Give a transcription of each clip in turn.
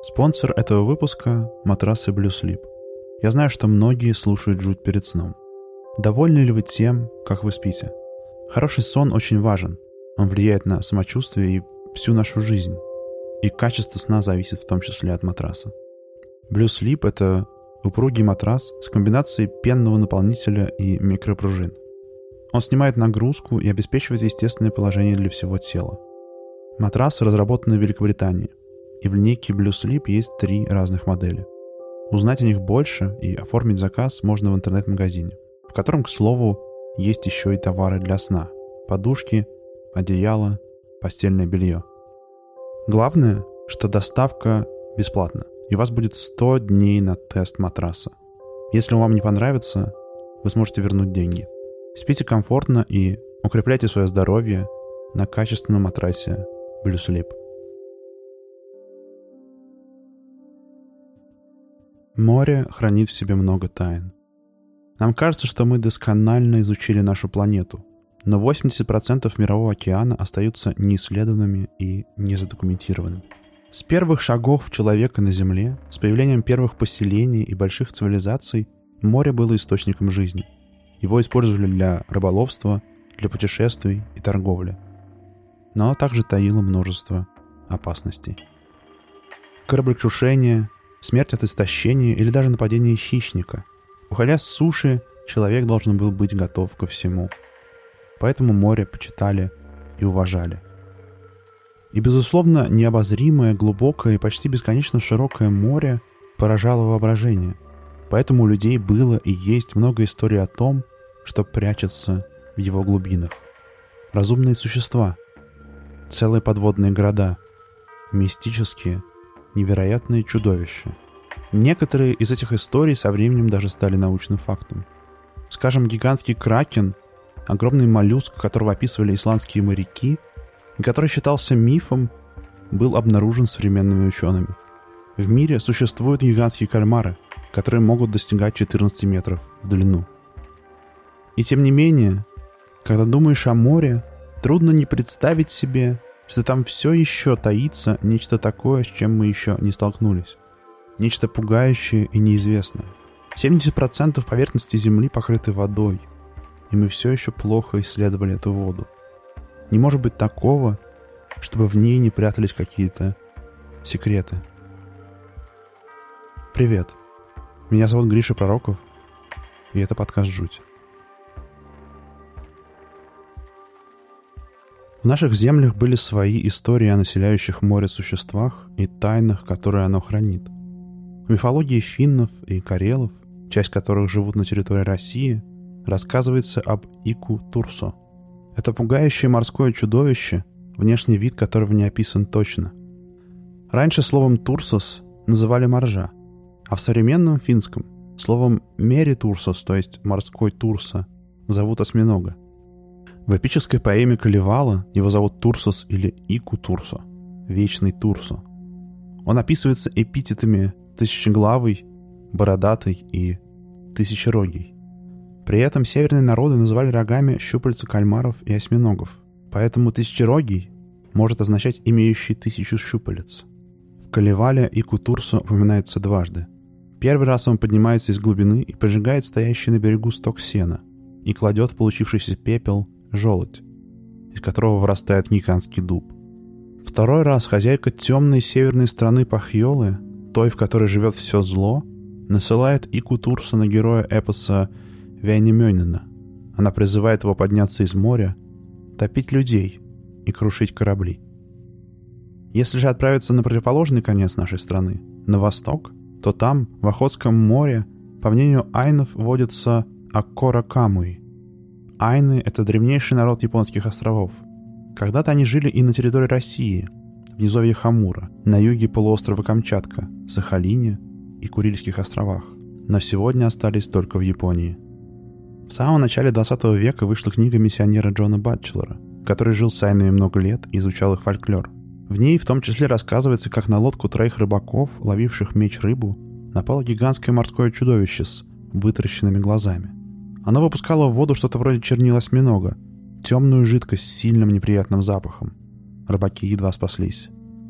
Спонсор этого выпуска – матрасы Blue Sleep. Я знаю, что многие слушают жуть перед сном. Довольны ли вы тем, как вы спите? Хороший сон очень важен. Он влияет на самочувствие и всю нашу жизнь. И качество сна зависит в том числе от матраса. Blue Sleep – это упругий матрас с комбинацией пенного наполнителя и микропружин. Он снимает нагрузку и обеспечивает естественное положение для всего тела. Матрасы разработаны в Великобритании, и в линейке Blue Sleep есть 3 разных модели. Узнать о них больше и оформить заказ можно в интернет-магазине, в котором, к слову, есть еще и товары для сна: подушки, одеяло, постельное белье. Главное, что доставка бесплатна, и у вас будет 100 дней на тест матраса. Если он вам не понравится, вы сможете вернуть деньги. Спите комфортно и укрепляйте свое здоровье на качественном матрасе Blue Sleep. Море хранит в себе много тайн. Нам кажется, что мы досконально изучили нашу планету, но 80% мирового океана остаются неисследованными и незадокументированными. С первых шагов человека на Земле, с появлением первых поселений и больших цивилизаций, море было источником жизни. Его использовали для рыболовства, для путешествий и торговли. Но также таило множество опасностей. Кораблекрушение, смерть от истощения или даже нападение хищника. Уходя с суши, человек должен был быть готов ко всему. Поэтому море почитали и уважали. И, безусловно, необозримое, глубокое и почти бесконечно широкое море поражало воображение. Поэтому у людей было и есть много историй о том, что прячется в его глубинах. Разумные существа, целые подводные города, мистические, невероятные чудовища. Некоторые из этих историй со временем даже стали научным фактом. Скажем, гигантский кракен, огромный моллюск, которого описывали исландские моряки, и который считался мифом, был обнаружен современными учеными. В мире существуют гигантские кальмары, которые могут достигать 14 метров в длину. И тем не менее, когда думаешь о море, трудно не представить себе, что там все еще таится нечто такое, с чем мы еще не столкнулись. Нечто пугающее и неизвестное. 70% поверхности Земли покрыты водой, и мы все еще плохо исследовали эту воду. Не может быть такого, чтобы в ней не прятались какие-то секреты. Привет, меня зовут Гриша Пророков, и это подкаст «Жуть». В наших землях были свои истории о населяющих море существах и тайнах, которые оно хранит. В мифологии финнов и карелов, часть которых живут на территории России, рассказывается об Ику Турсо. Это пугающее морское чудовище, внешний вид которого не описан точно. Раньше словом «турсос» называли моржа, а в современном финском словом «мери турсос», то есть «морской турса», зовут осьминога. В эпической поэме Калевала его зовут Турсос или Ику Турсо, вечный Турсо. Он описывается эпитетами тысячеглавый, бородатый и тысячерогий. При этом северные народы называли рогами щупальца кальмаров и осьминогов, поэтому тысячерогий может означать имеющий 1000 щупалец. В Калевале Ику Турсо упоминается дважды. Первый раз он поднимается из глубины и поджигает стоящий на берегу сток сена и кладет в получившийся пепел желудь, из которого вырастает гигантский дуб. Второй раз хозяйка темной северной страны Пахьолы, той, в которой живет все зло, насылает Ику Турсо на героя эпоса Вяйнемёнена. Она призывает его подняться из моря, топить людей и крушить корабли. Если же отправиться на противоположный конец нашей страны, на восток, то там, в Охотском море, по мнению айнов, водятся Аккора-Камуи. Айны — это древнейший народ японских островов. Когда-то они жили и на территории России, в низовье Хамура, на юге полуострова Камчатка, Сахалине и Курильских островах, но сегодня остались только в Японии. В самом начале 20 века вышла книга миссионера Джона Батчелора, который жил с айнами много лет и изучал их фольклор. В ней в том числе рассказывается, как на лодку 3 рыбаков, ловивших меч рыбу, напало гигантское морское чудовище с вытаращенными глазами. Оно выпускало в воду что-то вроде чернил осьминога, темную жидкость с сильным неприятным запахом. Рыбаки едва спаслись.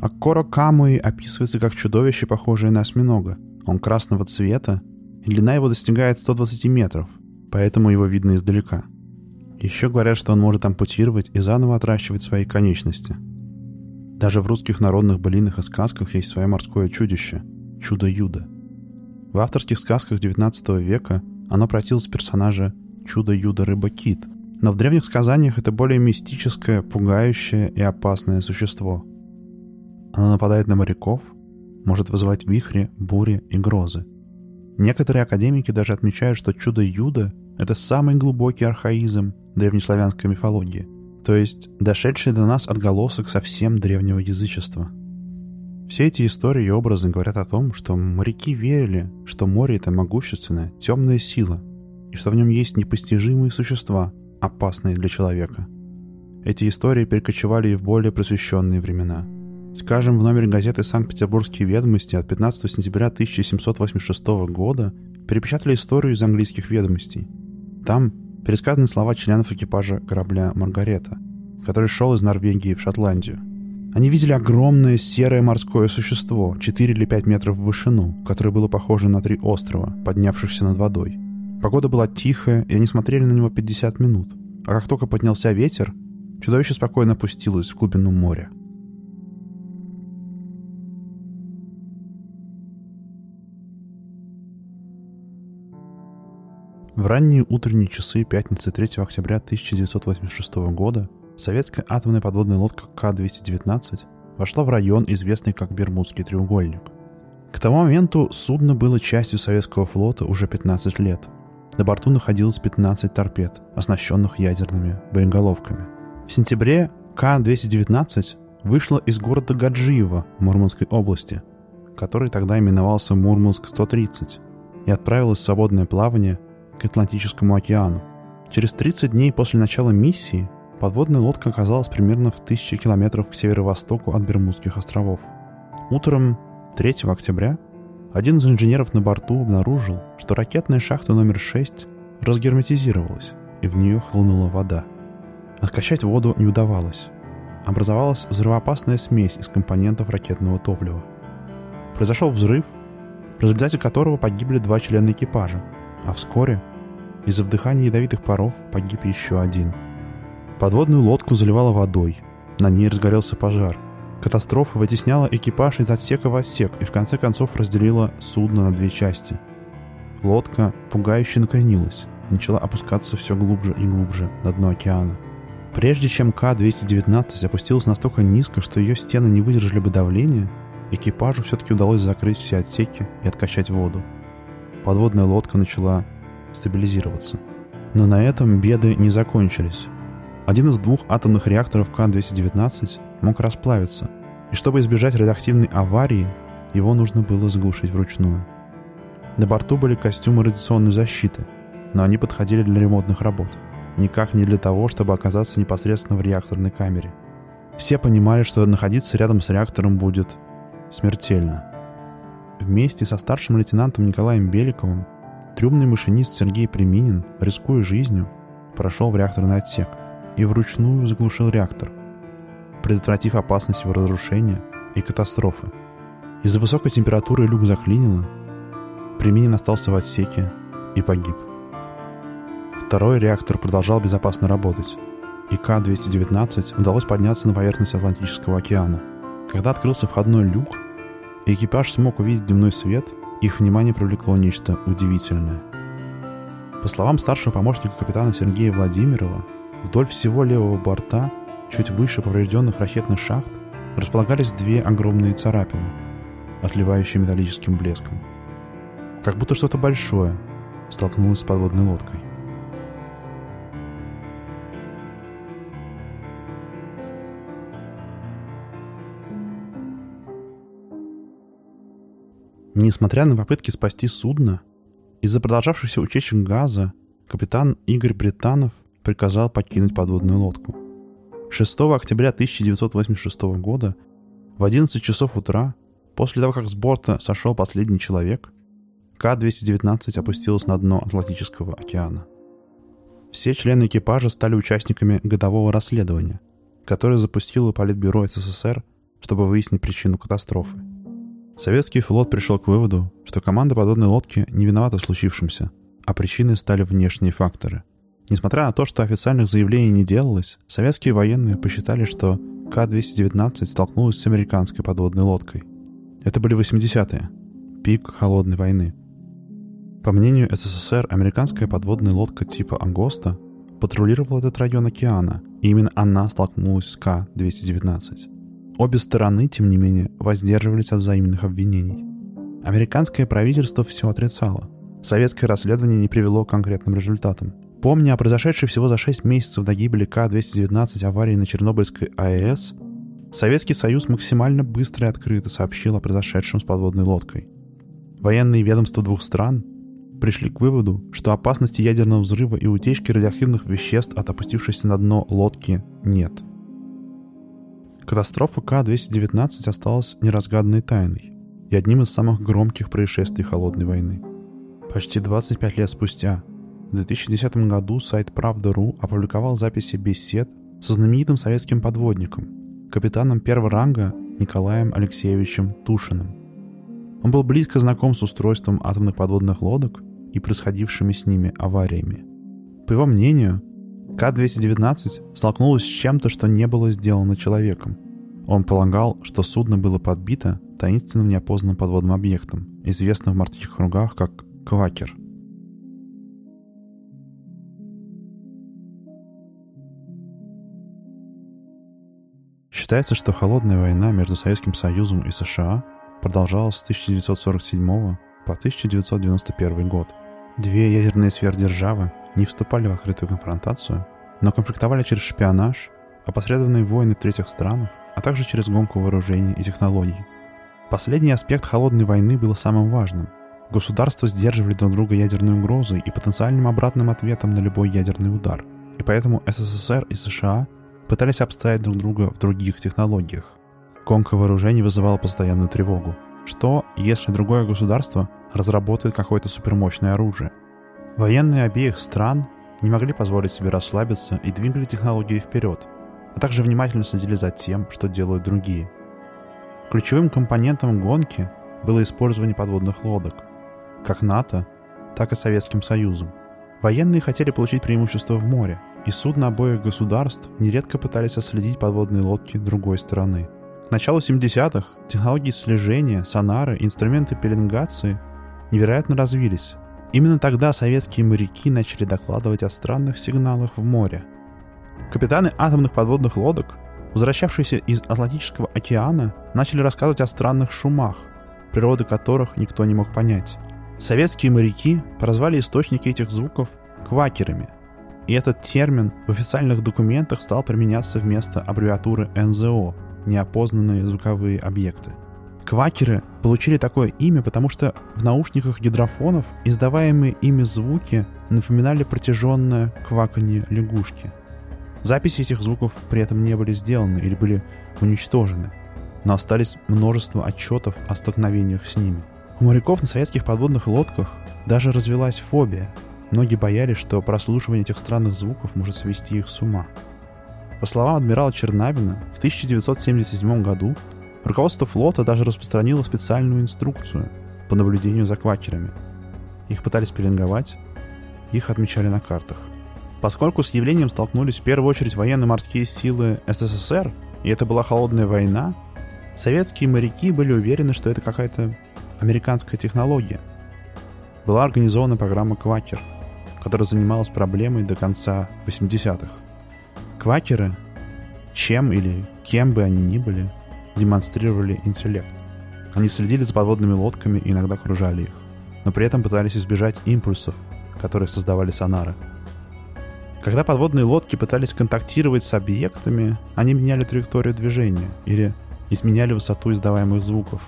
Аккоро Камуи описывается как чудовище, похожее на осьминога. Он красного цвета, и длина его достигает 120 метров, поэтому его видно издалека. Еще говорят, что он может ампутировать и заново отращивать свои конечности. Даже в русских народных былинах и сказках есть свое морское чудище – Чудо-Юдо. В авторских сказках XIX века оно превратилось в персонажа Чудо-Юдо-Рыба-Кит, но в древних сказаниях это более мистическое, пугающее и опасное существо. Оно нападает на моряков, может вызывать вихри, бури и грозы. Некоторые академики даже отмечают, что Чудо-Юдо — это самый глубокий архаизм древнеславянской мифологии, то есть дошедший до нас отголосок совсем древнего язычества. Все эти истории и образы говорят о том, что моряки верили, что море — это могущественная, темная сила, и что в нем есть непостижимые существа, опасные для человека. Эти истории перекочевали и в более просвещенные времена. Скажем, в номере газеты «Санкт-Петербургские ведомости» от 15 сентября 1786 года перепечатали историю из английских ведомостей. Там пересказаны слова членов экипажа корабля «Маргарета», который шел из Норвегии в Шотландию. Они видели огромное серое морское существо, 4 или 5 метров в вышину, которое было похоже на 3 острова, поднявшихся над водой. Погода была тихая, и они смотрели на него 50 минут. А как только поднялся ветер, чудовище спокойно опустилось в глубину моря. В ранние утренние часы пятницы 3 октября 1986 года советская атомная подводная лодка К-219 вошла в район, известный как Бермудский треугольник. К тому моменту судно было частью советского флота уже 15 лет. На борту находилось 15 торпед, оснащенных ядерными боеголовками. В сентябре К-219 вышла из города Гаджиево Мурманской области, который тогда именовался Мурманск-130, и отправилась в свободное плавание к Атлантическому океану. Через 30 дней после начала миссии подводная лодка оказалась примерно в 1000 километров к северо-востоку от Бермудских островов. Утром 3 октября один из инженеров на борту обнаружил, что ракетная шахта номер 6 разгерметизировалась, и в нее хлынула вода. Откачать воду не удавалось. Образовалась взрывоопасная смесь из компонентов ракетного топлива. Произошел взрыв, в результате которого погибли 2 члена экипажа, а вскоре из-за вдыхания ядовитых паров погиб еще один. Подводную лодку заливало водой, на ней разгорелся пожар. Катастрофа вытесняла экипаж из отсека в отсек и в конце концов разделила судно на 2 части. Лодка пугающе накренилась и начала опускаться все глубже и глубже на дно океана. Прежде чем К-219 опустилась настолько низко, что ее стены не выдержали бы давления, экипажу все-таки удалось закрыть все отсеки и откачать воду. Подводная лодка начала стабилизироваться. Но на этом беды не закончились. Один из 2 атомных реакторов К-219 мог расплавиться, и чтобы избежать радиоактивной аварии, его нужно было заглушить вручную. На борту были костюмы радиационной защиты, но они подходили для ремонтных работ, никак не для того, чтобы оказаться непосредственно в реакторной камере. Все понимали, что находиться рядом с реактором будет смертельно. Вместе со старшим лейтенантом Николаем Беликовым трюмный машинист Сергей Приминин, рискуя жизнью, прошел в реакторный отсек и вручную заглушил реактор, предотвратив опасность его разрушения и катастрофы. Из-за высокой температуры люк заклинило, Приминин остался в отсеке и погиб. Второй реактор продолжал безопасно работать, и К-219 удалось подняться на поверхность Атлантического океана. Когда открылся входной люк, и экипаж смог увидеть дневной свет, их внимание привлекло нечто удивительное. По словам старшего помощника капитана Сергея Владимирова, вдоль всего левого борта, чуть выше поврежденных ракетных шахт, располагались 2 огромные царапины, отливающие металлическим блеском. Как будто что-то большое столкнулось с подводной лодкой. Несмотря на попытки спасти судно, из-за продолжавшихся утечек газа капитан Игорь Британов приказал покинуть подводную лодку. 6 октября 1986 года в 11 часов утра, после того, как с борта сошел последний человек, К-219 опустилась на дно Атлантического океана. Все члены экипажа стали участниками годового расследования, которое запустило Политбюро СССР чтобы выяснить причину катастрофы. Советский флот пришел к выводу, что команда подводной лодки не виновата в случившемся, а причиной стали внешние факторы. Несмотря на то, что официальных заявлений не делалось, советские военные посчитали, что К-219 столкнулась с американской подводной лодкой. Это были 80-е, пик холодной войны. По мнению СССР, американская подводная лодка типа «Ангоста» патрулировала этот район океана, и именно она столкнулась с К-219. Обе стороны, тем не менее, воздерживались от взаимных обвинений. Американское правительство все отрицало. Советское расследование не привело к конкретным результатам. Помня о произошедшей всего за 6 месяцев до гибели К-219 аварии на Чернобыльской АЭС, Советский Союз максимально быстро и открыто сообщил о произошедшем с подводной лодкой. Военные ведомства двух стран пришли к выводу, что опасности ядерного взрыва и утечки радиоактивных веществ от опустившейся на дно лодки нет. Катастрофа К-219 осталась неразгаданной тайной и одним из самых громких происшествий холодной войны. Почти 25 лет спустя, в 2010 году сайт «Правда.ру» опубликовал записи бесед со знаменитым советским подводником, капитаном первого ранга Николаем Алексеевичем Тушиным. Он был близко знаком с устройством атомных подводных лодок и происходившими с ними авариями. По его мнению, К-219 столкнулась с чем-то, что не было сделано человеком. Он полагал, что судно было подбито таинственным неопознанным подводным объектом, известным в морских кругах как «квакер». Считается, что холодная война между Советским Союзом и США продолжалась с 1947 по 1991 год. Две ядерные сверхдержавы не вступали в открытую конфронтацию, но конфликтовали через шпионаж, опосредованные войны в третьих странах, а также через гонку вооружений и технологий. Последний аспект холодной войны был самым важным. Государства сдерживали друг друга ядерной угрозой и потенциальным обратным ответом на любой ядерный удар, и поэтому СССР и США пытались обставить друг друга в других технологиях. Гонка вооружений вызывала постоянную тревогу. Что, если другое государство разработает какое-то супермощное оружие? Военные обеих стран не могли позволить себе расслабиться и двигали технологии вперед, а также внимательно следили за тем, что делают другие. Ключевым компонентом гонки было использование подводных лодок, как НАТО, так и Советским Союзом. Военные хотели получить преимущество в море, и судна обоих государств нередко пытались отследить подводные лодки другой стороны. К началу 70-х технологии слежения, сонары, инструменты пеленгации невероятно развились. Именно тогда советские моряки начали докладывать о странных сигналах в море. Капитаны атомных подводных лодок, возвращавшиеся из Атлантического океана, начали рассказывать о странных шумах, природы которых никто не мог понять. Советские моряки прозвали источники этих звуков «квакерами», и этот термин в официальных документах стал применяться вместо аббревиатуры НЗО – неопознанные звуковые объекты. Квакеры получили такое имя, потому что в наушниках гидрофонов издаваемые ими звуки напоминали протяженное кваканье лягушки. Записи этих звуков при этом не были сделаны или были уничтожены, но остались множество отчетов о столкновениях с ними. У моряков на советских подводных лодках даже развилась фобия. Многие боялись, что прослушивание этих странных звуков может свести их с ума. По словам адмирала Чернавина, в 1977 году руководство флота даже распространило специальную инструкцию по наблюдению за квакерами. Их пытались пеленговать, их отмечали на картах. Поскольку с явлением столкнулись в первую очередь военно-морские силы СССР, и это была холодная война, советские моряки были уверены, что это какая-то американская технология. Была организована программа «Квакер», которая занималась проблемой до конца 80-х. Квакеры, чем или кем бы они ни были, демонстрировали интеллект. Они следили за подводными лодками и иногда окружали их, но при этом пытались избежать импульсов, которые создавали сонары. Когда подводные лодки пытались контактировать с объектами, они меняли траекторию движения или изменяли высоту издаваемых звуков.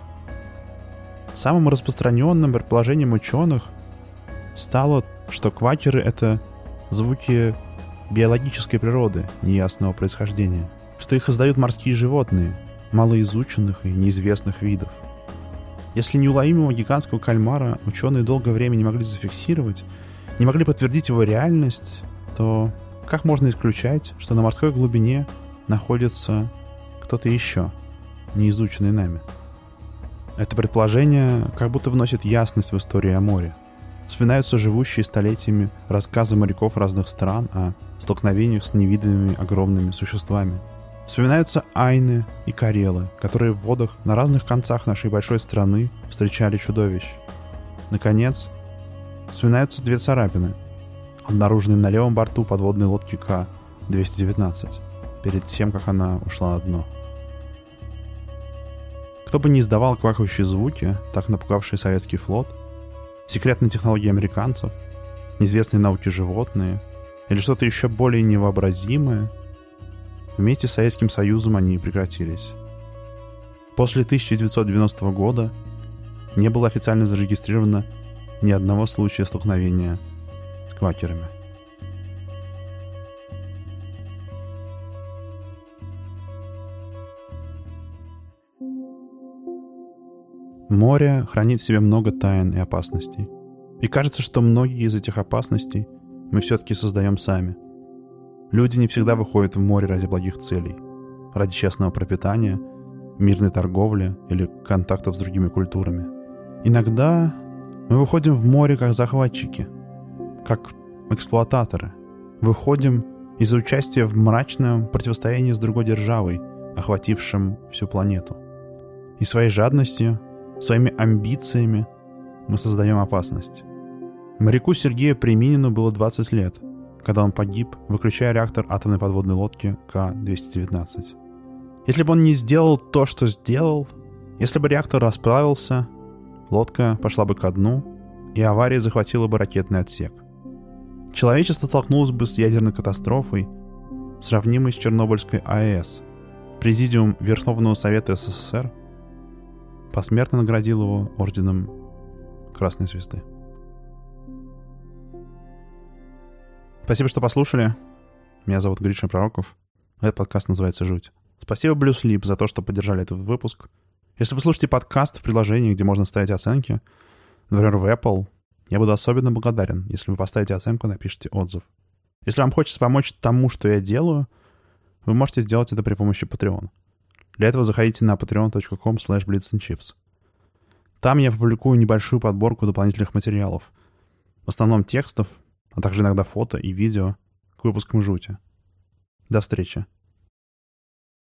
Самым распространенным предположением ученых стало, что квакеры — это звуки биологической природы неясного происхождения, что их издают морские животные, малоизученных и неизвестных видов. Если неуловимого гигантского кальмара ученые долгое время не могли зафиксировать, не могли подтвердить его реальность, то как можно исключать, что на морской глубине находится кто-то еще? не изученной нами. Это предположение как будто вносит ясность в историю о море. Вспоминаются живущие столетиями рассказы моряков разных стран о столкновениях с невиданными огромными существами. Вспоминаются айны и карелы, которые в водах на разных концах нашей большой страны встречали чудовищ. Наконец, вспоминаются две царапины, обнаруженные на левом борту подводной лодки К-219, перед тем, как она ушла на дно. Кто бы ни издавал квакающие звуки, так напугавшие советский флот, секретные технологии американцев, неизвестные науки животные или что-то еще более невообразимое, вместе с Советским Союзом они прекратились. После 1990 года не было официально зарегистрировано ни одного случая столкновения с квакерами. Море хранит в себе много тайн и опасностей. И кажется, что многие из этих опасностей мы все-таки создаем сами. Люди не всегда выходят в море ради благих целей, ради честного пропитания, мирной торговли или контактов с другими культурами. Иногда мы выходим в море как захватчики, как эксплуататоры. Выходим из-за участия в мрачном противостоянии с другой державой, охватившим всю планету. И своей жадностью, своими амбициями мы создаем опасность. Моряку Сергею Преминину было 20 лет, когда он погиб, выключая реактор атомной подводной лодки К-219. Если бы он не сделал то, что сделал, если бы реактор расплавился, лодка пошла бы ко дну, и авария захватила бы ракетный отсек. Человечество столкнулось бы с ядерной катастрофой, сравнимой с Чернобыльской АЭС. Президиум Верховного Совета СССР посмертно наградил его орденом Красной Звезды. Спасибо, что послушали. Меня зовут Гриша Пророков. Этот подкаст называется «Жуть». Спасибо Blue Sleep за то, что поддержали этот выпуск. Если вы слушаете подкаст в приложении, где можно ставить оценки, например, в Apple, я буду особенно благодарен, если вы поставите оценку и напишите отзыв. Если вам хочется помочь тому, что я делаю, вы можете сделать это при помощи Patreon. Для этого заходите на patreon.com/blitzandchips. Там я публикую небольшую подборку дополнительных материалов, в основном текстов, а также иногда фото и видео к выпускам «Жути». До встречи.